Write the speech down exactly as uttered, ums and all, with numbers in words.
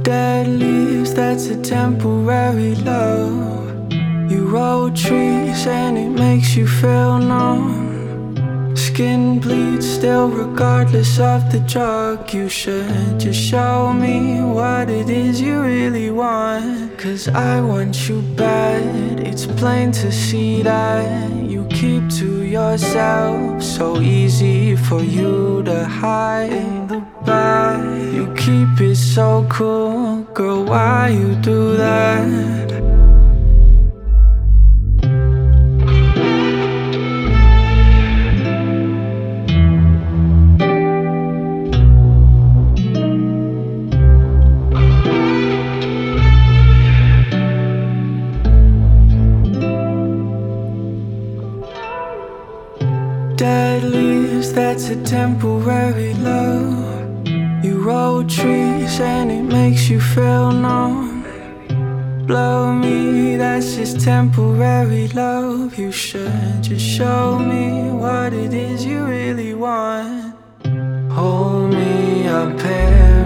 Dead leaves, that's a temporary love. You roll trees and it makes you feel numb. Skin bleeds still regardless of the drug. You should just show me what it is you really want. Cause I want you bad, it's plain to see that you keep to yourself. So easy for you to hide the bad. You keep it so cool, girl, why you do that? Dead leaves, that's a temporary love. You roll trees and it makes you feel numb. Blow me, that's just temporary love. You should just show me what it is you really want. Hold me up here